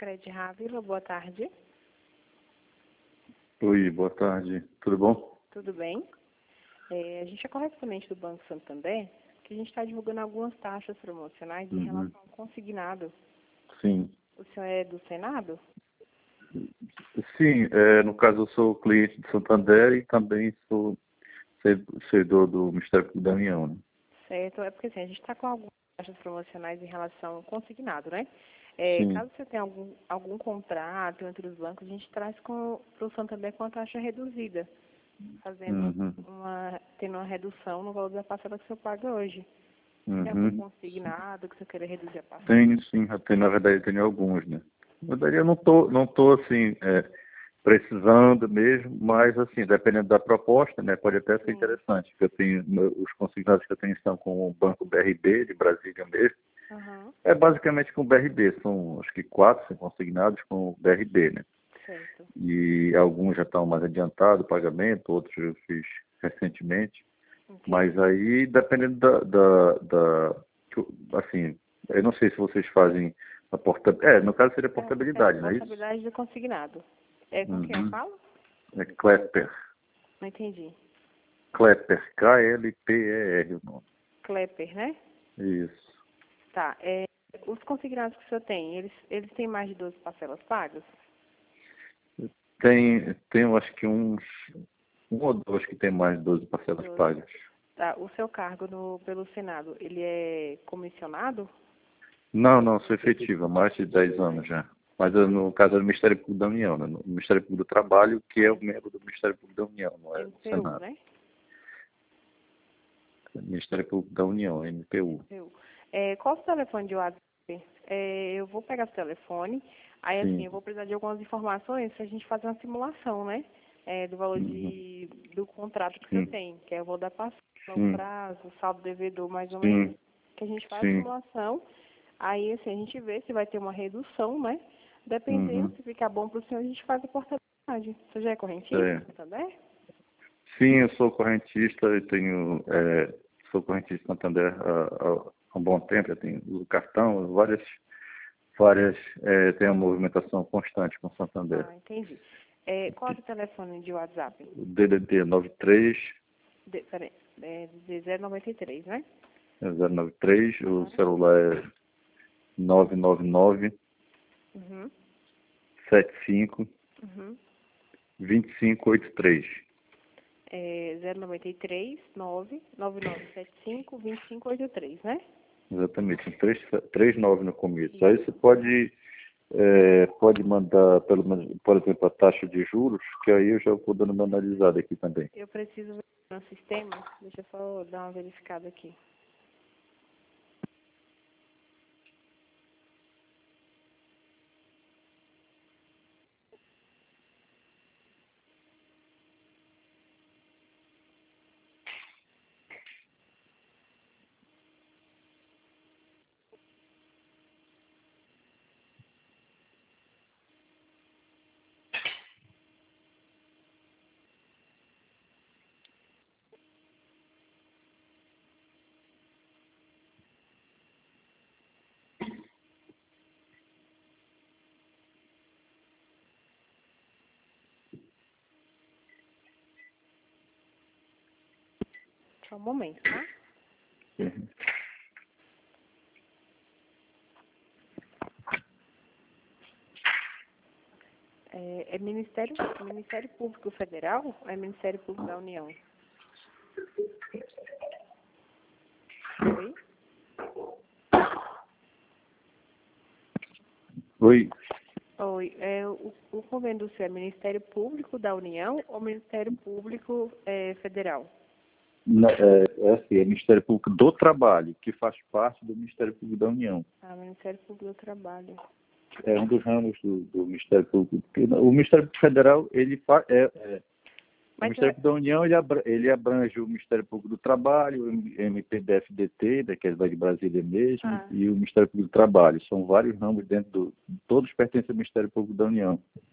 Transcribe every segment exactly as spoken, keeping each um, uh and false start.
Fred Rávila, boa tarde. Oi, boa tarde. Tudo bom? Tudo bem? É, a gente é correspondente do Banco Santander, que a gente está divulgando algumas taxas promocionais em Uhum. relação ao consignado. Sim. O senhor é do Senado? Sim, é, no caso eu sou cliente de Santander e também sou servidor do Ministério Público da União, né? Certo, é porque assim, a gente está com algumas taxas promocionais em relação ao consignado, né? É, Sim. caso você tenha algum, algum contrato entre os bancos, a gente traz para o Santander com a taxa reduzida, fazendo Uhum. uma, tendo uma redução no valor da parcela que o senhor paga hoje. Tem algum Uhum. consignado que você queira reduzir a parcela? Tenho sim, já tenho, na verdade tenho alguns, né? Na verdade eu não tô, não tô assim, é, precisando mesmo, mas assim, dependendo da proposta, né, pode até ser Sim. interessante, porque eu tenho, os consignados que eu tenho são com o Banco B R B, de Brasília mesmo. Aham, É basicamente com o B R B, são acho que quatro são consignados com o B R B, né? certo. E alguns já estão mais adiantados, o pagamento, outros eu fiz recentemente. Entendi. Mas aí, dependendo da, da, da, assim, eu não sei se vocês fazem a portabilidade, é, no caso seria portabilidade, é, não é é isso? portabilidade do consignado. É com quem eu Uhum. falo? É Klepper, Não entendi. Klepper, K L P E R o nome. Klepper, né? Isso. Tá. É, os consignados que o senhor tem, eles, eles têm mais de doze parcelas pagas? Tem, tem eu acho que uns, um ou dois que tem mais de doze parcelas doze. pagas. Tá. O seu cargo no, pelo Senado, ele é comissionado? Não, não, sou efetiva, há mais de dez anos já. Mas eu, no caso é do Ministério Público da União, né? No Ministério Público do Trabalho, que é o membro do Ministério Público da União, não é M do P U, Senado. né? Ministério Público da União, M P U. M P U. É, qual o seu telefone de WhatsApp? É, eu vou pegar o telefone, aí assim, Sim. eu vou precisar de algumas informações se a gente fazer uma simulação, né? É, do valor Uhum. de, do contrato que o senhor Sim. tem, que é o valor da parcela, o Sim. prazo, o saldo devedor, mais ou menos, Sim. que a gente faz a Sim. simulação, aí assim, a gente vê se vai ter uma redução, né? Dependendo, Uhum. se ficar bom para o senhor, a gente faz a portabilidade. Você já é É. correntista também? Sim, eu sou correntista, eu tenho, é, sou correntista Santander há, há, há um bom tempo, eu tenho o cartão, várias, várias, é, tenho uma movimentação constante com o Santander. Ah, entendi. É, qual é o seu telefone de WhatsApp? O D D D nove três De, peraí, é de zero noventa e três, né? é zero nove três, o Aham. celular é nove nove nove, Uhum. sete cinco, Uhum. dois cinco oito três. É zero noventa e três, nove nove nove sete cinco, dois cinco oito três, né? Exatamente, tem três, três nove no começo. Aí Isso. você pode, é, pode mandar, pelo menos, por exemplo, a taxa de juros, que aí eu já vou dando uma analisada aqui também. Eu preciso ver no sistema, deixa eu só dar uma verificada aqui. Só um momento, tá? Uhum. É, é Ministério, Ministério Público Federal ou é Ministério Público da União? Oi? Oi, Oi, é, o, o convênio do senhor é Ministério Público da União ou Ministério Público é, Federal? Na- é, é assim, é o Ministério Público do Trabalho, que faz parte do Ministério Público da União. Ah, Ministério Público do Trabalho. É um dos ramos do, do Ministério Público. O Ministério Público Federal, ele fa, é, é, o Mas Ministério é, Público da União, ele, abra, ele abrange o Ministério Público do Trabalho, o M P D F D T, né, que é de Brasília mesmo, ah, e o Ministério Público do Trabalho. São vários ramos dentro do... Todos pertencem ao Ministério Público da União.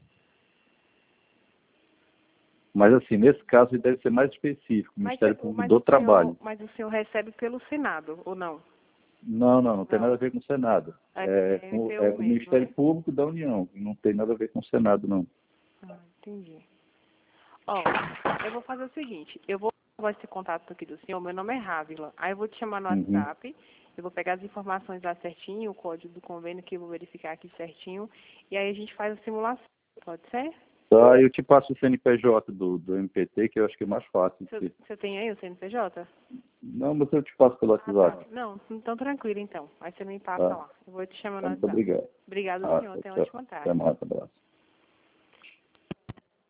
Mas, assim, nesse caso, ele deve ser mais específico, o mas, Ministério o- Público mas, do o senhor, Trabalho. mas o senhor recebe pelo Senado, ou não? Não, não, não tem Não. nada a ver com o Senado. É É, com, M P U é o mesmo, Ministério né? Público da União, não tem nada a ver com o Senado, não. Ah, entendi. Ó, eu vou fazer o seguinte, eu vou gravar esse contato aqui do senhor, meu nome é Rávila. Aí eu vou te chamar no Uhum. WhatsApp, eu vou pegar as informações lá certinho, o código do convênio que eu vou verificar aqui certinho, e aí a gente faz a simulação, pode ser? Tá, eu te passo o C N P J do, do M P T, que eu acho que é mais fácil. Você porque- você tem aí o C N P J? Não, mas eu te passo pelo Ah, tá. WhatsApp. Não, então tranquilo então. Aí você me passa Tá? lá. Eu vou te chamar no Então, muito WhatsApp. obrigado. Obrigado, Ah, senhor. Tenha uma tchau. ótima Até tarde. mais, abraço.